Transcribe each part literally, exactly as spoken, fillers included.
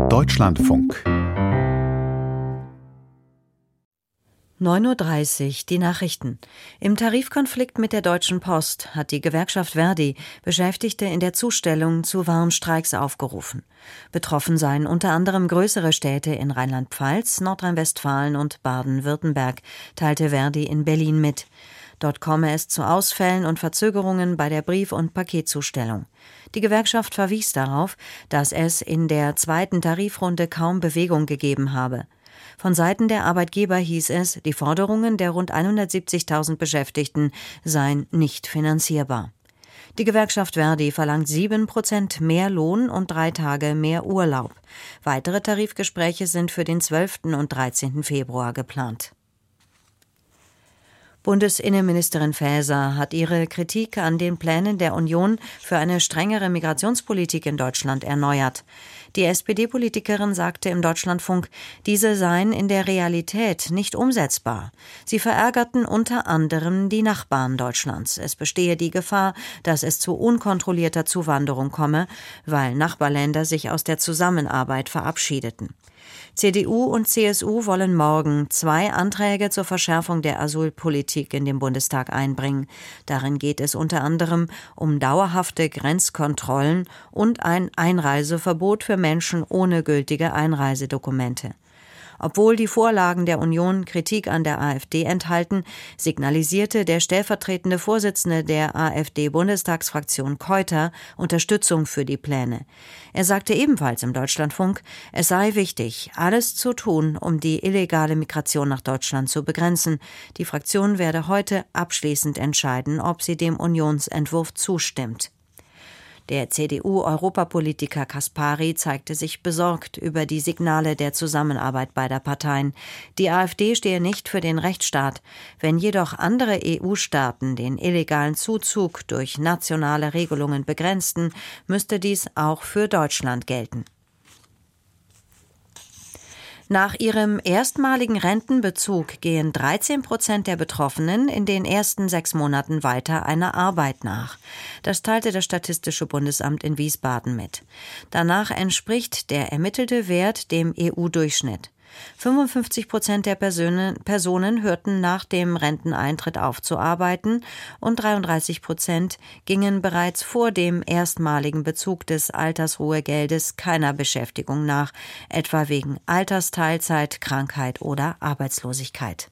Deutschlandfunk. neun Uhr dreißig, die Nachrichten. Im Tarifkonflikt mit der Deutschen Post hat die Gewerkschaft Verdi Beschäftigte in der Zustellung zu Warnstreiks aufgerufen. Betroffen seien unter anderem größere Städte in Rheinland-Pfalz, Nordrhein-Westfalen und Baden-Württemberg, teilte Verdi in Berlin mit. Dort komme es zu Ausfällen und Verzögerungen bei der Brief- und Paketzustellung. Die Gewerkschaft verwies darauf, dass es in der zweiten Tarifrunde kaum Bewegung gegeben habe. Von Seiten der Arbeitgeber hieß es, die Forderungen der rund hundertsiebzigtausend Beschäftigten seien nicht finanzierbar. Die Gewerkschaft Verdi verlangt sieben Prozent mehr Lohn und drei Tage mehr Urlaub. Weitere Tarifgespräche sind für den zwölften und dreizehnten Februar geplant. Bundesinnenministerin Faeser hat ihre Kritik an den Plänen der Union für eine strengere Migrationspolitik in Deutschland erneuert. Die S P D-Politikerin sagte im Deutschlandfunk, diese seien in der Realität nicht umsetzbar. Sie verärgerten unter anderem die Nachbarn Deutschlands. Es bestehe die Gefahr, dass es zu unkontrollierter Zuwanderung komme, weil Nachbarländer sich aus der Zusammenarbeit verabschiedeten. C D U und C S U wollen morgen zwei Anträge zur Verschärfung der Asylpolitik in den Bundestag einbringen. Darin geht es unter anderem um dauerhafte Grenzkontrollen und ein Einreiseverbot für Menschen ohne gültige Einreisedokumente. Obwohl die Vorlagen der Union Kritik an der AfD enthalten, signalisierte der stellvertretende Vorsitzende der AfD-Bundestagsfraktion Keuter Unterstützung für die Pläne. Er sagte ebenfalls im Deutschlandfunk, es sei wichtig, alles zu tun, um die illegale Migration nach Deutschland zu begrenzen. Die Fraktion werde heute abschließend entscheiden, ob sie dem Unionsentwurf zustimmt. Der C D U-Europapolitiker Caspary zeigte sich besorgt über die Signale der Zusammenarbeit beider Parteien. Die AfD stehe nicht für den Rechtsstaat. Wenn jedoch andere E U-Staaten den illegalen Zuzug durch nationale Regelungen begrenzten, müsste dies auch für Deutschland gelten. Nach ihrem erstmaligen Rentenbezug gehen dreizehn Prozent der Betroffenen in den ersten sechs Monaten weiter einer Arbeit nach. Das teilte das Statistische Bundesamt in Wiesbaden mit. Danach entspricht der ermittelte Wert dem E U-Durchschnitt. fünfundfünfzig Prozent der Personen, Personen hörten nach dem Renteneintritt auf zu arbeiten und dreiunddreißig Prozent gingen bereits vor dem erstmaligen Bezug des Altersruhegeldes keiner Beschäftigung nach, etwa wegen Altersteilzeit, Krankheit oder Arbeitslosigkeit.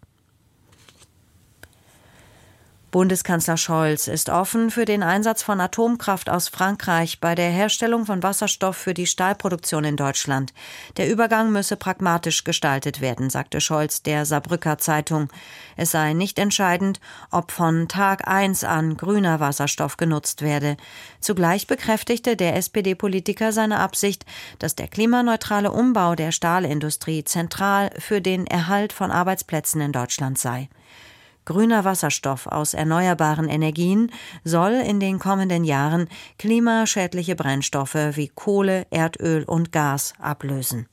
Bundeskanzler Scholz ist offen für den Einsatz von Atomkraft aus Frankreich bei der Herstellung von Wasserstoff für die Stahlproduktion in Deutschland. Der Übergang müsse pragmatisch gestaltet werden, sagte Scholz der Saarbrücker Zeitung. Es sei nicht entscheidend, ob von Tag eins an grüner Wasserstoff genutzt werde. Zugleich bekräftigte der S P D-Politiker seine Absicht, dass der klimaneutrale Umbau der Stahlindustrie zentral für den Erhalt von Arbeitsplätzen in Deutschland sei. Grüner Wasserstoff aus erneuerbaren Energien soll in den kommenden Jahren klimaschädliche Brennstoffe wie Kohle, Erdöl und Gas ablösen.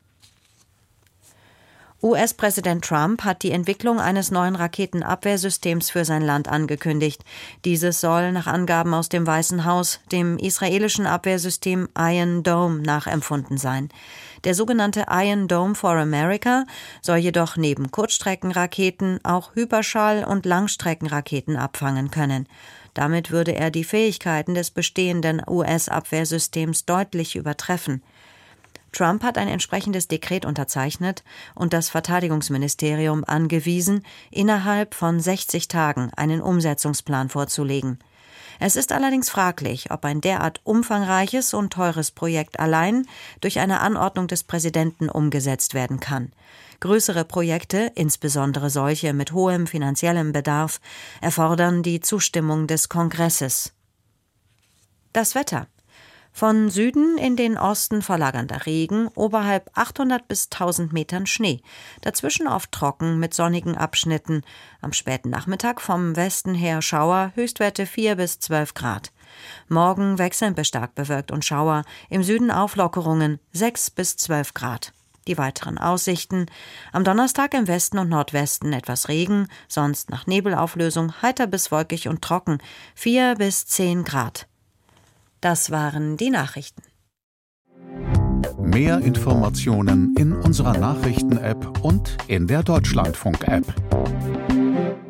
U S-Präsident Trump hat die Entwicklung eines neuen Raketenabwehrsystems für sein Land angekündigt. Dieses soll nach Angaben aus dem Weißen Haus dem israelischen Abwehrsystem Iron Dome nachempfunden sein. Der sogenannte Iron Dome for America soll jedoch neben Kurzstreckenraketen auch Hyperschall- und Langstreckenraketen abfangen können. Damit würde er die Fähigkeiten des bestehenden U S-Abwehrsystems deutlich übertreffen. Trump hat ein entsprechendes Dekret unterzeichnet und das Verteidigungsministerium angewiesen, innerhalb von sechzig Tagen einen Umsetzungsplan vorzulegen. Es ist allerdings fraglich, ob ein derart umfangreiches und teures Projekt allein durch eine Anordnung des Präsidenten umgesetzt werden kann. Größere Projekte, insbesondere solche mit hohem finanziellem Bedarf, erfordern die Zustimmung des Kongresses. Das Wetter. Von Süden in den Osten verlagernder Regen, oberhalb achthundert bis tausend Metern Schnee. Dazwischen oft trocken mit sonnigen Abschnitten. Am späten Nachmittag vom Westen her Schauer, Höchstwerte vier bis zwölf Grad. Morgen wechselnd bis stark bewölkt und Schauer, im Süden Auflockerungen sechs bis zwölf Grad. Die weiteren Aussichten: am Donnerstag im Westen und Nordwesten etwas Regen, sonst nach Nebelauflösung heiter bis wolkig und trocken, vier bis zehn Grad. Das waren die Nachrichten. Mehr Informationen in unserer Nachrichten-App und in der Deutschlandfunk-App.